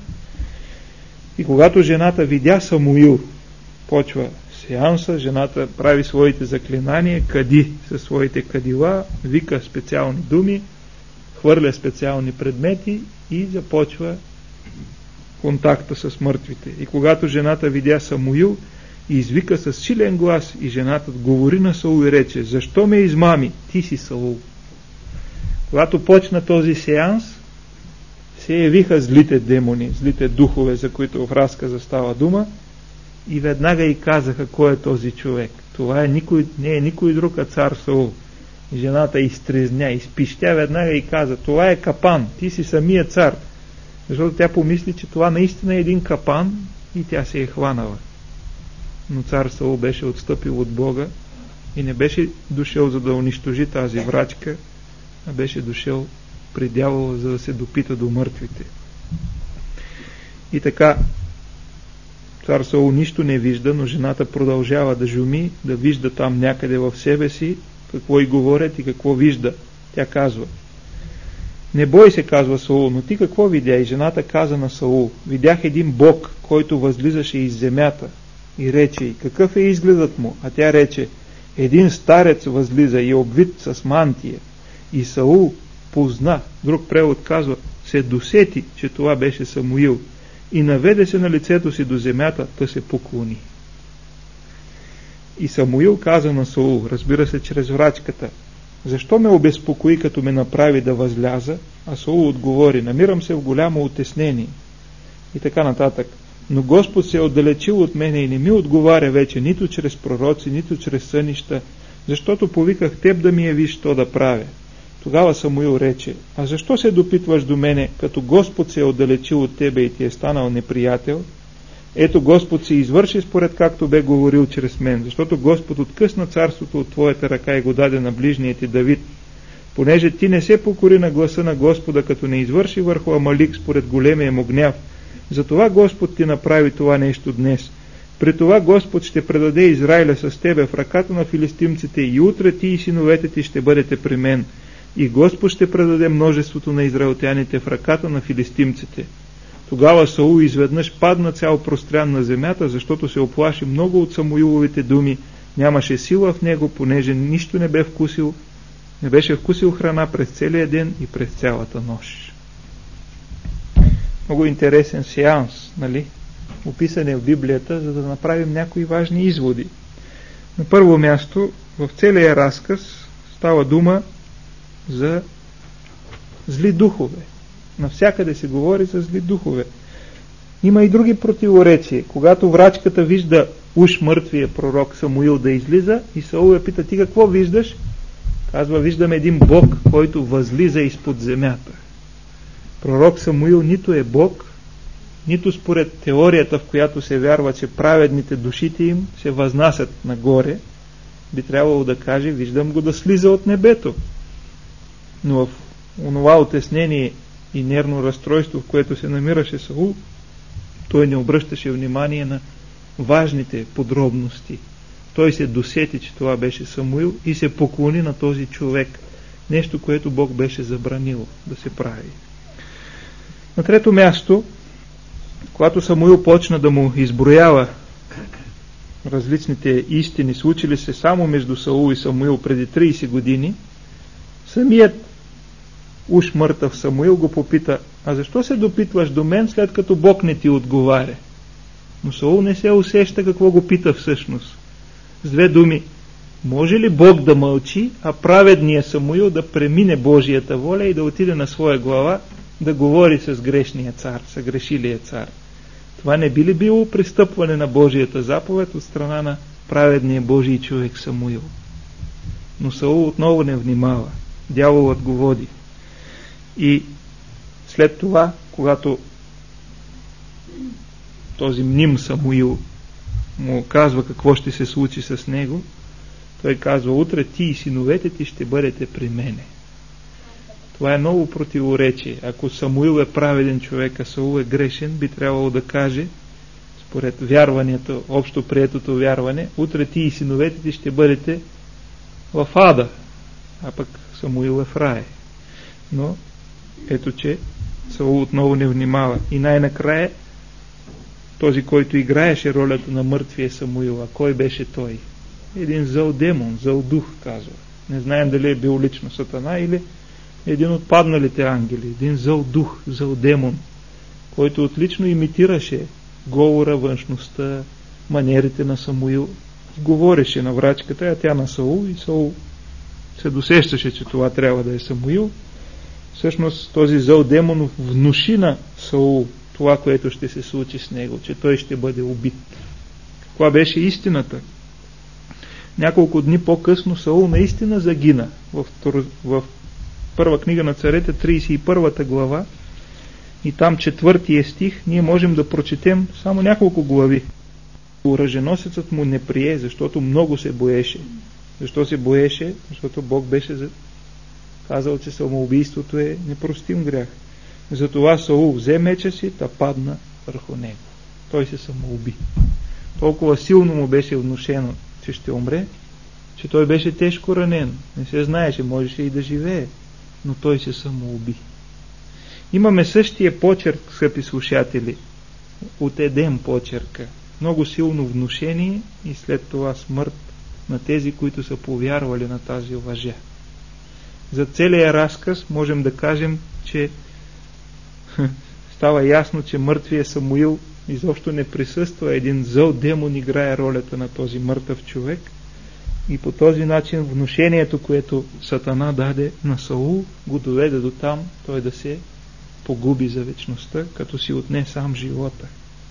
И когато жената видя Самуил, почва сеанса, жената прави своите заклинания, кади със своите кадила, вика специални думи, хвърля специални предмети и започва контакта с мъртвите. И когато жената видя Самуил, извика с силен глас, и жената говори на Саул и рече: защо ме измами? Ти си Саул. Когато почна този сеанс, се явиха злите демони, злите духове, за които в разказа става дума, и веднага и казаха: кой е този човек? Това не е никой друг, а цар Саул. И жената изтрезня, изпищя веднага и каза: това е капан, ти си самия цар. Защото тя помисли, че това наистина е един капан, и тя се е хванала. Но цар Саул беше отстъпил от Бога и не беше дошъл, за да унищожи тази врачка, а беше дошъл при дявола, за да се допита до мъртвите. И така, цар Саул нищо не вижда, но жената продължава да жуми, да вижда там някъде в себе си какво й говорят и какво вижда. Тя казва: не бой се, казва Саул, но ти какво видя? И жената каза на Саул: видях един бог, който възлизаше из земята. И рече: и какъв е изгледът му? А тя рече: един старец възлиза и обвит с мантия. И Саул позна, друг превод казва, се досети, че това беше Самуил, и наведе се на лицето си до земята, да се поклони. И Самуил каза на Саул, разбира се чрез врачката: защо ме обезпокои, като ме направи да възляза? А Саул отговори: намирам се в голямо утеснение. И така нататък. Но Господ се е отдалечил от мене и не ми отговаря вече нито чрез пророци, нито чрез сънища, защото повиках теб да ми явиш що да правя. Тогава Самуил рече: а защо се допитваш до мене, като Господ се е отдалечил от тебе и ти е станал неприятел? Ето, Господ се извърши според както бе говорил чрез мен, защото Господ откъсна царството от твоята ръка и го даде на ближния ти Давид, понеже ти не се покори на гласа на Господа, като не извърши върху Амалик според големия му гняв. Затова Господ ти направи това нещо днес. При това Господ ще предаде Израиля с тебе в ръката на филистимците, и утре ти и синовете ти ще бъдете при мен. И Господ ще предаде множеството на израелтяните в ръката на филистимците. Тогава Саул изведнъж падна цял прострян на земята, защото се оплаши много от Самуиловите думи. Нямаше сила в него, понеже нищо не беше вкусил храна през целия ден и през цялата нощ. Много интересен сеанс, нали? Описан е в Библията, за да направим някои важни изводи. На първо място, в целия разказ става дума за зли духове. Навсякъде се говори за зли духове. Има и други противоречия. Когато врачката вижда уж мъртвия пророк Самуил да излиза, и Саул я пита: ти какво виждаш? Казва: виждам един Бог, който възлиза изпод земята. Пророк Самуил нито е Бог, нито според теорията, в която се вярва, че праведните душите им се възнасят нагоре, би трябвало да каже: виждам го да слиза от небето. Но в онова отеснение и нервно разстройство, в което се намираше Саул, той не обръщаше внимание на важните подробности. Той се досети, че това беше Самуил, и се поклони на този човек. Нещо, което Бог беше забранил да се прави. На трето място, когато Самуил почна да му изброява различните истини, случили се само между Саул и Самуил преди 30 години, самият уж мъртъв Самуил го попита: а защо се допитваш до мен, след като Бог не ти отговаря? Но Саул не се усеща какво го пита всъщност. С две думи, може ли Бог да мълчи, а праведният Самуил да премине Божията воля и да отиде на своя глава да говори с грешния цар, с грешилия цар? Това не би ли било пристъпване на Божията заповед от страна на праведния Божий човек Самуил? Но Саул отново не внимава. Дяволът го води. И след това, когато този мним Самуил му казва какво ще се случи с него, той казва: утре ти и синовете ти ще бъдете при мене. Това е много противоречие. Ако Самуил е праведен човек, а Саул е грешен, би трябвало да каже, според вярването, общо приетото вярване, утре ти и синовете ти ще бъдете в ада, а пък Самуил е в рая. Но ето, че Саул отново не внимава. И най-накрая този, който играеше ролята на мъртвия Самуил, а кой беше той? Един зъл демон, зъл дух, казва. Не знаем дали е бил лично Сатана или един от падналите ангели. Един зъл дух, зъл демон, който отлично имитираше говора, външността, манерите на Самуил. Говореше на врачката, а тя на Саул, и Саул се досещаше, че това трябва да е Самуил. Всъщност този зъл демон внуши на Саул това, което ще се случи с него, че той ще бъде убит. Каква беше истината? Няколко дни по-късно Саул наистина загина. В първа книга на царете, 31 глава, и там 4 стих, ние можем да прочетем само няколко глави. Оръженосецът му не прие, защото много се боеше. Защо се боеше? Защото Бог беше казал, че самоубийството е непростим грях. Затова Саул взе меча си, та падна върху него. Той се самоуби. Толкова силно му беше внушено, че ще умре, че той беше тежко ранен. Не се знаеше, можеше и да живее, но той се самоуби. Имаме същия почерк, скъпи слушатели, от Едем почерка. Много силно внушение и след това смърт на тези, които са повярвали на тази лъжа. За целия разказ можем да кажем, че става ясно, че мъртвия Самуил изобщо не присъства. Един зъл демон играе ролята на този мъртъв човек и по този начин внушението, което Сатана даде на Саул, го доведе до там той да се погуби за вечността, като си отне сам живота.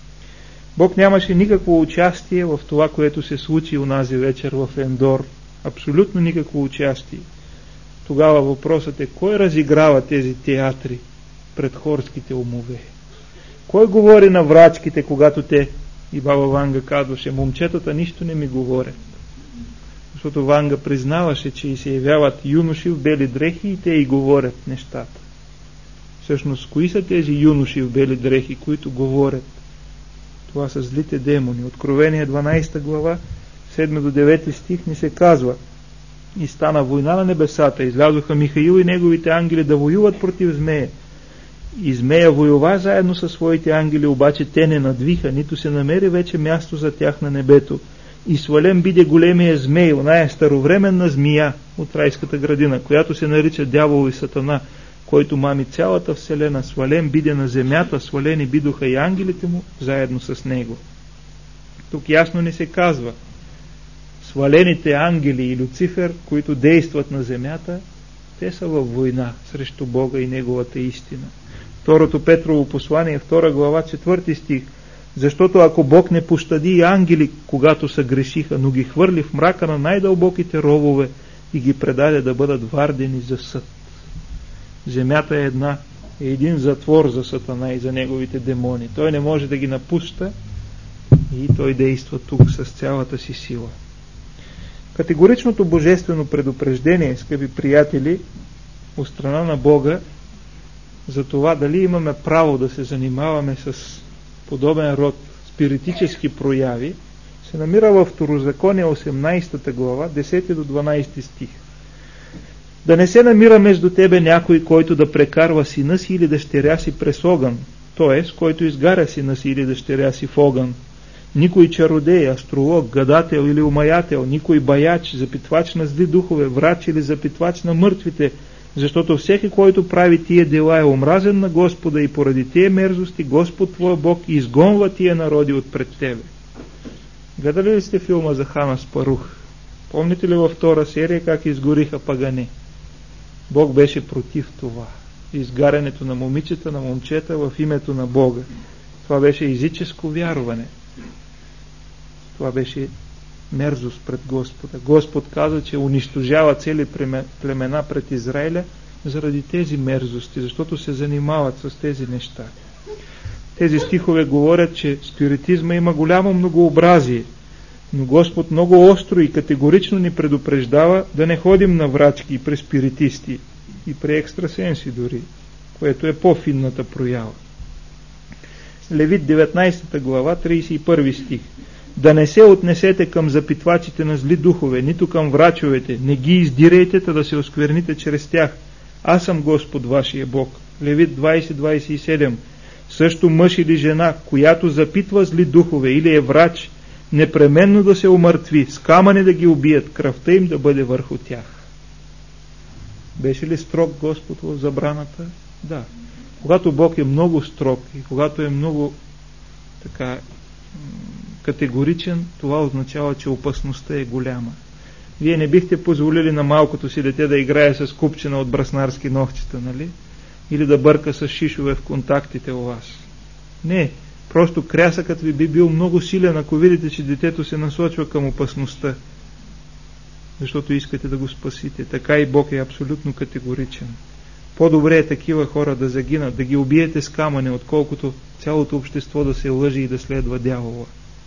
Бог нямаше никакво участие в това, което се случи унази вечер в Ендор. Абсолютно никакво участие. Тогава въпросът е: кой разиграва тези театри пред хорските умове? Кой говори на врачките, когато те, и баба Ванга казваше: момчетата нищо не ми говорят? Защото Ванга признаваше, че и се явяват юноши в бели дрехи и те и говорят нещата. Всъщност, кои са тези юноши в бели дрехи, които говорят? Това са злите демони. Откровение 12 глава, 7 до 9 стих ни се казва: и стана война на небесата, излязоха Михаил и неговите ангели да воюват против змея. И змея воюва заедно със своите ангели, обаче те не надвиха, нито се намери вече място за тях на небето. И свален биде големия змей, оная старовременна змия от райската градина, която се нарича Дявол и Сатана, който мами цялата вселена. Свален биде на земята, свалени бидоха и ангелите му заедно с него. Тук ясно ни се казва: свалените ангели и Люцифер, които действат на земята, те са във война срещу Бога и Неговата истина. Второто Петрово послание, 2 глава, 4 стих: защото ако Бог не пощади и ангели, когато са грешиха, но ги хвърли в мрака на най-дълбоките ровове и ги предаде да бъдат вардени за съд. Земята е един затвор за Сатана и за неговите демони. Той не може да ги напуска и той действа тук с цялата си сила. Категоричното божествено предупреждение, скъпи приятели, от страна на Бога за това дали имаме право да се занимаваме с подобен род спиритически прояви, се намира във Второзаконие 18 глава, 10 до 12 стих. Да не се намира между тебе някой, който да прекарва сина си или дъщеря си през огън, т.е. който изгаря сина си или дъщеря си в огън. Никой чародей, астролог, гадател или умаятел, никой баяч, запитвач на зли духове, врач или запитвач на мъртвите, защото всеки, който прави тия дела, е омразен на Господа и поради тия мерзости Господ твой Бог изгонва тия народи отпред тебе. Гледали ли сте филма за Хана Спарух? Помните ли във втора серия как изгориха пагане? Бог беше против това. Изгарянето на момичета, на момчета в името на Бога. Това беше езическо вярване. Това беше мерзост пред Господа. Господ каза, че унищожава цели племена пред Израиля заради тези мерзости, защото се занимават с тези неща. Тези стихове говорят, че спиритизма има голямо многообразие, но Господ много остро и категорично ни предупреждава да не ходим на врачки и при спиритисти и при екстрасенси дори, което е по-финната проява. Левит 19 глава, 31 стих. Да не се отнесете към запитвачите на зли духове, нито към врачовете, не ги издирайте, да се оскверните чрез тях. Аз съм Господ вашия Бог. Левит 20-27. Също мъж или жена, която запитва зли духове или е врач, непременно да се умъртви, с камъни да ги убият, кръвта им да бъде върху тях. Беше ли строг Господ в забраната? Да. Когато Бог е много строг и когато е много така категоричен, това означава, че опасността е голяма. Вие не бихте позволили на малкото си дете да играе с купчина от браснарски ногчета, нали? Или да бърка с шишове в контактите у вас. Не, просто крясъкът ви би бил много силен, ако видите, че детето се насочва към опасността. Защото искате да го спасите. Така и Бог е абсолютно категоричен. По-добре е такива хора да загинат, да ги убиете с камъни, отколкото цялото общество да се лъжи и да следва дявола.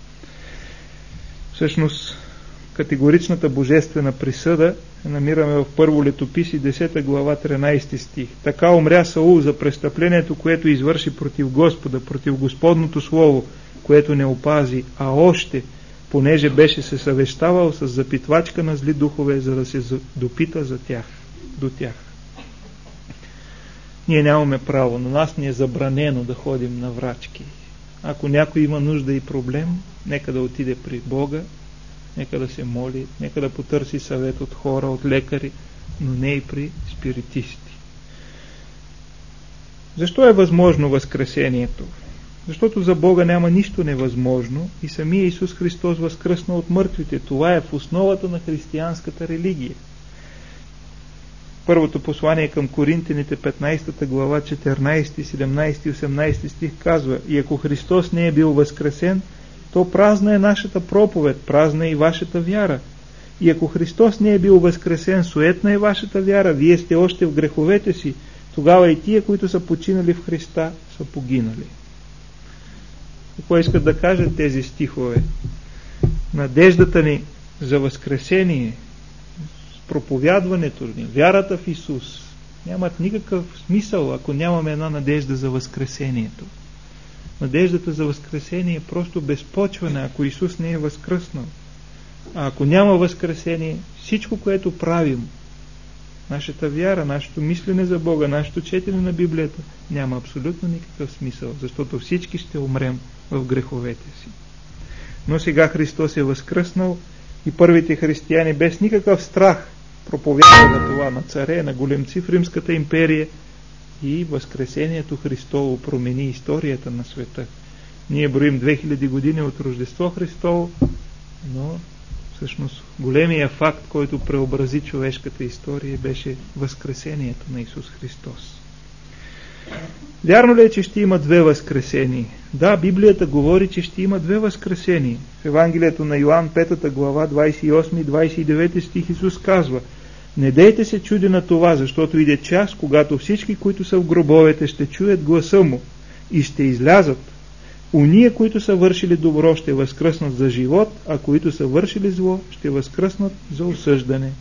Всъщност, категоричната божествена присъда намираме в Първо летописи 10 глава 13 стих. Така умря Саул за престъплението, което извърши против Господа, против Господното Слово, което не опази, а още, понеже беше се съвещавал с запитвачка на зли духове, за да се допита до тях. Ние нямаме право, на нас ни е забранено да ходим на врачки. Ако някой има нужда и проблем, нека да отиде при Бога, нека да се моли, нека да потърси съвет от хора, от лекари, но не и при спиритисти. Защо е възможно възкресението? Защото за Бога няма нищо невъзможно и самия Исус Христос възкръсна от мъртвите. Това е в основата на християнската религия. Първото послание към Коринтяните, 15 глава, 14, 17 и 18 стих казва: и ако Христос не е бил възкресен, то празна е нашата проповед, празна е и вашата вяра. И ако Христос не е бил възкресен, суетна е вашата вяра, вие сте още в греховете си, тогава и тия, които са починали в Христа, са погинали. Какво искат да кажат тези стихове? Надеждата ни за възкресение, проповядването ни, вярата в Исус нямат никакъв смисъл, ако нямаме една надежда за възкресението. Надеждата за възкресение е просто безпочване, ако Исус не е възкръснал. А ако няма възкресение, всичко, което правим, нашата вяра, нашето мислене за Бога, нашето четене на Библията, няма абсолютно никакъв смисъл, защото всички ще умрем в греховете си. Но сега Христос е възкръснал и първите християни без никакъв страх проповядваха това на царе, на големци в Римската империя, и възкресението Христово промени историята на света. Ние броим 2000 години от Рождество Христово, но всъщност големия факт, който преобрази човешката история, беше възкресението на Исус Христос. Вярно ли е, че ще има две възкресения? Да, Библията говори, че ще има две възкресения. В Евангелието на Йоан, 5 глава, 28 и 29 стих Исус казва: не дейте се чуди на това, защото иде час, когато всички, които са в гробовете, ще чуят гласа му и ще излязат. Уния, които са вършили добро, ще възкръснат за живот, а които са вършили зло, ще възкръснат за осъждане.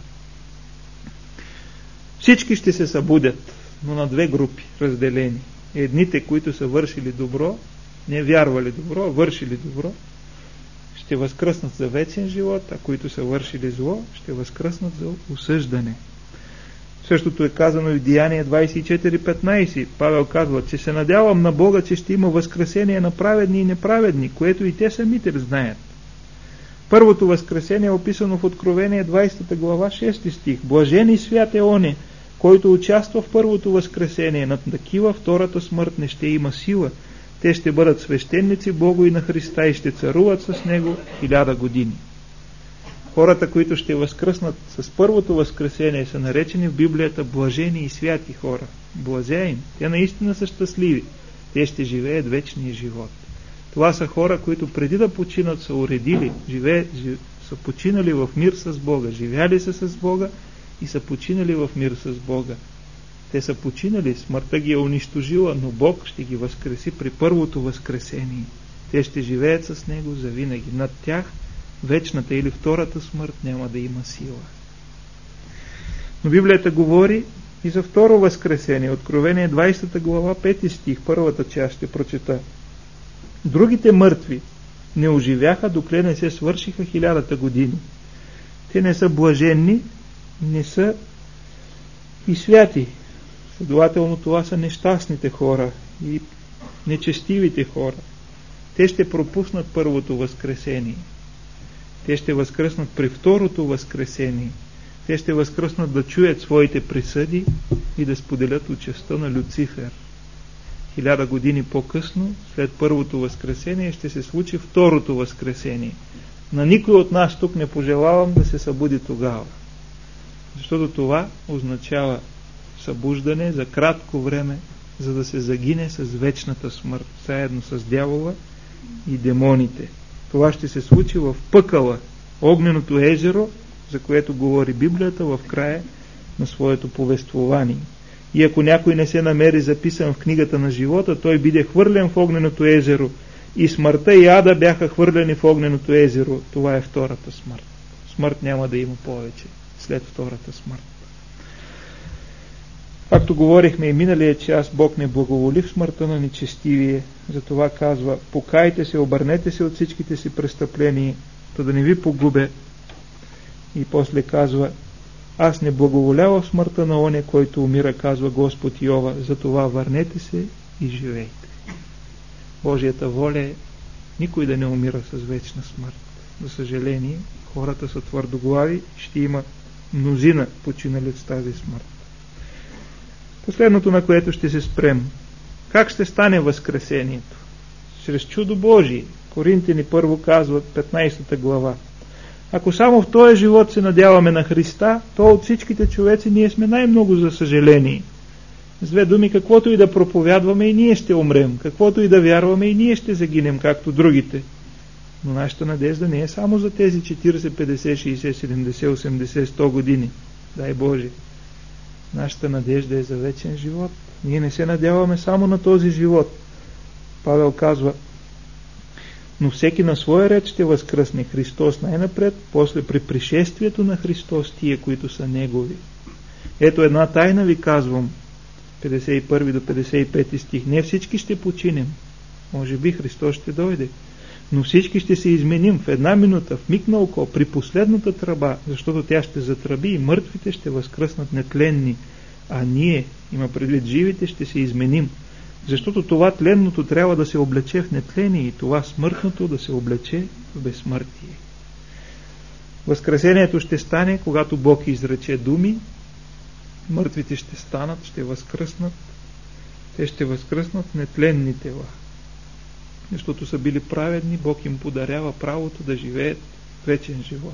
Всички ще се събудят, но на две групи разделени. Едните, които са вършили добро, не вярвали добро, а вършили добро, ще възкръснат за вечен живот, а които са вършили зло, ще възкръснат за осъждане. Същото е казано и в Деяние 24:15. Павел казва, че се надявам на Бога, че ще има възкресение на праведни и неправедни, което и те самите знаят. Първото възкресение е описано в Откровение 20 глава 6 стих. Блажен и свят е оне, който участва в първото възкресение. Над такива втората смърт не ще има сила. Те ще бъдат свещеници Богу и на Христа и ще царуват с Него 1000 години. Хората, които ще възкръснат с първото възкресение, са наречени в Библията блажени и святи хора. Блажен им. Те наистина са щастливи. Те ще живеят вечния живот. Това са хора, които преди да починат са уредили, са починали в мир с Бога, живяли са с Бога и са починали в мир с Бога. Те са починали, смъртта ги е унищожила, но Бог ще ги възкреси при първото възкресение. Те ще живеят с Него завинаги. Над тях вечната или втората смърт няма да има сила. Но Библията говори и за второ възкресение. Откровение 20 глава 5 стих, първата част ще прочета. Другите мъртви не оживяха, докле не се свършиха 1000 години. Те не са блаженни, не са и святи. Следователно това са нещастните хора и нечестивите хора. Те ще пропуснат първото възкресение. Те ще възкръснат при второто възкресение. Те ще възкръснат да чуят своите присъди и да споделят участта на Люцифер. 1000 години по-късно, след първото възкресение, ще се случи второто възкресение. На никой от нас тук не пожелавам да се събуди тогава. Защото това означава събуждане за кратко време, за да се загине с вечната смърт, заедно с дявола и демоните. Това ще се случи в пъкъла, огненото езеро, за което говори Библията в края на своето повествование. И ако някой не се намери записан в книгата на живота, той биде хвърлен в огненото езеро. И смъртта и ада бяха хвърлени в огненото езеро. Това е втората смърт. Смърт няма да има повече след втората смърт. Както говорихме и миналия час, Бог не благоволи в смъртта на нечестивие. Затова казва, покайте се, обърнете се от всичките си престъпления, то да не ви погубя. И после казва, аз не благоволява в смъртта на оня, който умира, казва Господ Йова, затова върнете се и живейте. Божията воля е никой да не умира с вечна смърт. За съжаление, хората са твърдоглави, ще има мнозина починали с тази смърт. Последното, на което ще се спрем. Как ще стане възкресението? Чрез чудо Божие. Коринтяни първо казват 15 глава. Ако само в този живот се надяваме на Христа, то от всичките човеци ние сме най-много за съжаление. С две думи, каквото и да проповядваме, и ние ще умрем. Каквото и да вярваме, и ние ще загинем, както другите. Но нашата надежда не е само за тези 40, 50, 60, 70, 80, 100 години. Дай Боже. Нашата надежда е за вечен живот. Ние не се надяваме само на този живот. Павел казва, но всеки на своя ред ще възкръсне. Христос най-напред, после при пришествието на Христос тия, които са Негови. Ето една тайна ви казвам, 51 до 55 стих. Не всички ще починем. Може би Христос ще дойде. Но всички ще се изменим в една минута, в миг на око, при последната тръба, защото тя ще затръби и мъртвите ще възкръснат нетленни. А ние, има предвид живите, ще се изменим. Защото това тленното трябва да се облече в нетление и това смъртното да се облече в безсмъртие. Възкресението ще стане, когато Бог изрече думи, мъртвите ще станат, ще възкръснат, те ще възкръснат в нетленни тела. Защото са били праведни, Бог им подарява правото да живеят вечен живот.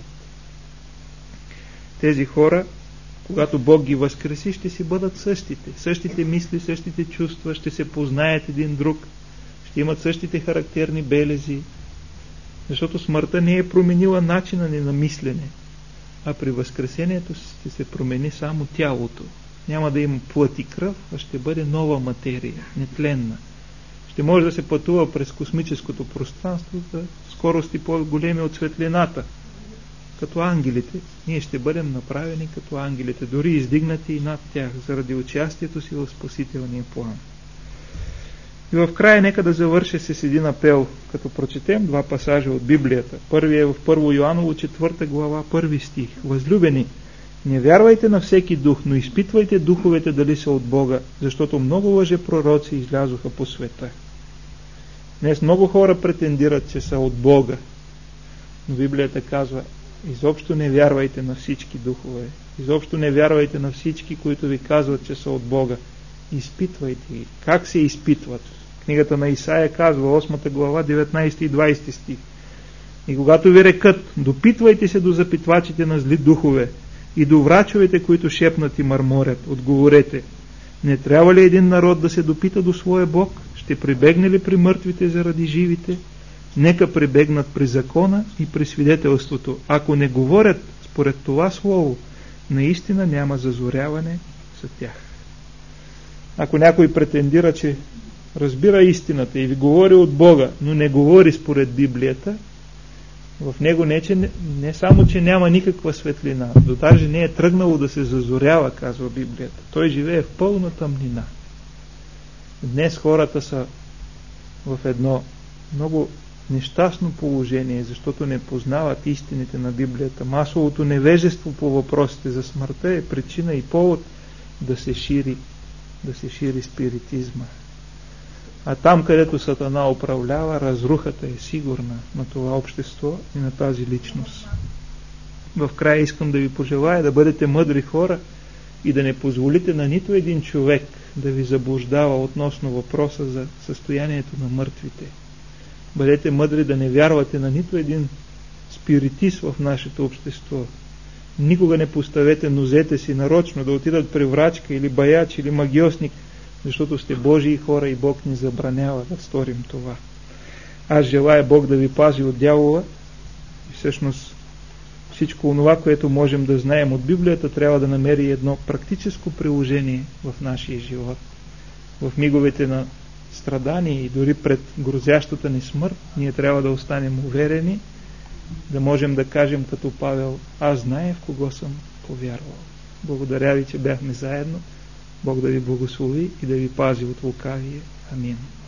Тези хора, когато Бог ги възкреси, ще си бъдат същите. Същите мисли, същите чувства, ще се познаят един друг, ще имат същите характерни белези, защото смъртта не е променила начина ни на мислене, а при възкресението ще се промени само тялото. Няма да има плът и кръв, а ще бъде нова материя, нетленна. Ще може да се пътува през космическото пространство за скорости по-големи от светлината. Като ангелите, ние ще бъдем направени като ангелите, дори издигнати и над тях, заради участието си в спасителния план. И в края нека да завърша с един апел, като прочетем два пасажа от Библията. Първият е в 1 Йоаново 4 глава, 1 стих. Възлюбени, Не вярвайте на всеки дух, но изпитвайте духовете дали са от Бога, защото много лъжепророци излязоха по света. Днес много хора претендират, че са от Бога, но Библията казва: изобщо не вярвайте на всички духове, изобщо не вярвайте на всички, които ви казват, че са от Бога. Изпитвайте ги. Как се изпитват? Книгата на Исаия казва, 8 глава, 19 и 20 стих. И когато ви рекат: допитвайте се до запитвачите на зли духове и до врачовете, които шепнат и мърморят, отговорете: не трябва ли един народ да се допита до своя Бог? Ще прибегне ли при мъртвите заради живите? Нека прибегнат при закона и при свидетелството. Ако не говорят според това слово, наистина няма зазоряване за тях. Ако някой претендира, че разбира истината и ви говори от Бога, но не говори според Библията, в него не само, че няма никаква светлина, но даже не е тръгнало да се зазорява, казва Библията. Той живее в пълна тъмнина. Днес хората са в едно много нещастно положение, защото не познават истините на Библията. Масовото невежество по въпросите за смъртта е причина и повод да се шири спиритизма. А там, където Сатана управлява, разрухата е сигурна на това общество и на тази личност. В края искам да ви пожелая да бъдете мъдри хора и да не позволите на нито един човек да ви заблуждава относно въпроса за състоянието на мъртвите. Бъдете мъдри да не вярвате на нито един спиритист в нашето общество. Никога не поставете нозете си нарочно да отидат при врачка или баяч или магиосник, защото сте Божии хора и Бог ни забранява да сторим това. Аз желая Бог да ви пази от дявола и всъщност всичко онова, което можем да знаем от Библията, трябва да намери едно практическо приложение в нашия живот. В миговете на страдание и дори пред грозящата ни смърт, ние трябва да останем уверени, да можем да кажем като Павел: аз зная в кого съм повярвал. Благодаря ви, че бяхме заедно. Бог да ви благослови и да ви пази от лукавие. Амин.